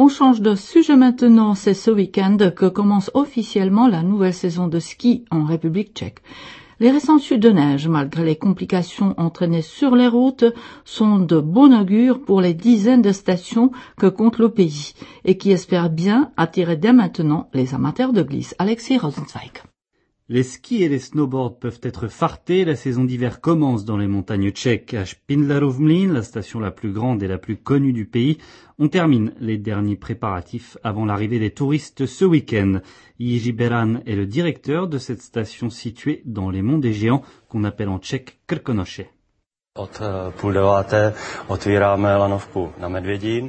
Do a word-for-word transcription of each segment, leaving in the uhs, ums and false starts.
On change de sujet maintenant, c'est ce week-end que commence officiellement la nouvelle saison de ski en République tchèque. Les récentes chutes de neige, malgré les complications entraînées sur les routes, sont de bon augure pour les dizaines de stations que compte le pays et qui espèrent bien attirer dès maintenant les amateurs de glisse. Alexis Rosenzweig. Les skis et les snowboards peuvent être fartés. La saison d'hiver commence dans les montagnes tchèques. À Špindlerův Mlýn, la station la plus grande et la plus connue du pays, on termine les derniers préparatifs avant l'arrivée des touristes ce week-end. Jiří Beran est le directeur de cette station située dans les monts des Géants, qu'on appelle en tchèque Krkonoše. Od půl deváté otvíráme lanovku na Medvědín.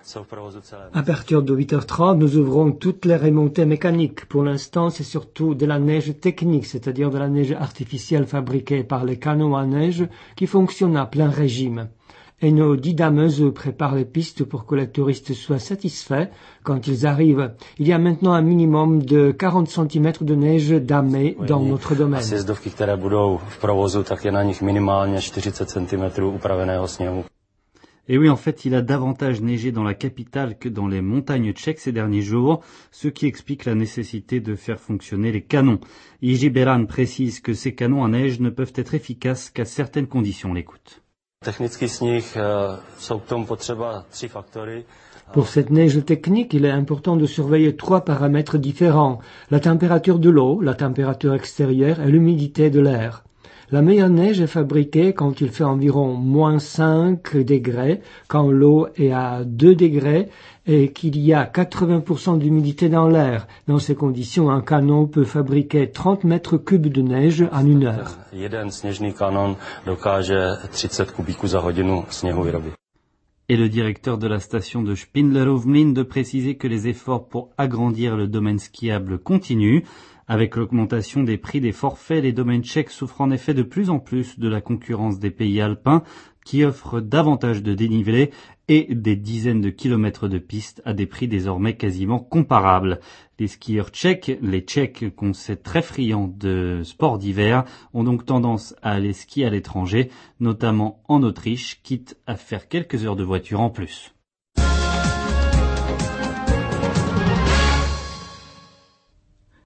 À partir de huit heures trente, nous ouvrons toutes les remontées mécaniques. Pour l'instant, c'est surtout de la neige technique, c'est-à-dire de la neige artificielle fabriquée par les canons à neige qui fonctionnent à plein régime. Et nos dix dameuses préparent les pistes pour que les touristes soient satisfaits quand ils arrivent. Il y a maintenant un minimum de quarante centimètres de neige damée dans notre domaine. Sjezdovky, které budou v provozu, tak je na nich minimálně čtyřicet centimetrů upraveného sněhu. Et oui, en fait, il a davantage neigé dans la capitale que dans les montagnes tchèques ces derniers jours, ce qui explique la nécessité de faire fonctionner les canons. Jiří Beran précise que ces canons à neige ne peuvent être efficaces qu'à certaines conditions. L'écoute. Technický sníh, jsou k tomu potřeba tři faktory. Pour cette neige technique, il est important de surveiller trois paramètres différents. La température de l'eau, la température extérieure et l'humidité de l'air. La meilleure neige est fabriquée quand il fait environ moins cinq degrés, quand l'eau est à deux degrés et qu'il y a quatre-vingts pour cent d'humidité dans l'air. Dans ces conditions, un canon peut fabriquer trente mètres cubes de neige en une heure. Jeden sněžný kanon dokáže třicet kubíků za hodinu sněhu vyrobit. Et le directeur de la station de Špindlerův Mlýn de préciser que les efforts pour agrandir le domaine skiable continuent. Avec l'augmentation des prix des forfaits, les domaines tchèques souffrent en effet de plus en plus de la concurrence des pays alpins qui offrent davantage de dénivelé et des dizaines de kilomètres de pistes à des prix désormais quasiment comparables. Les skieurs tchèques, les Tchèques qu'on sait très friands de sports d'hiver, ont donc tendance à aller skier à l'étranger, notamment en Autriche, quitte à faire quelques heures de voiture en plus.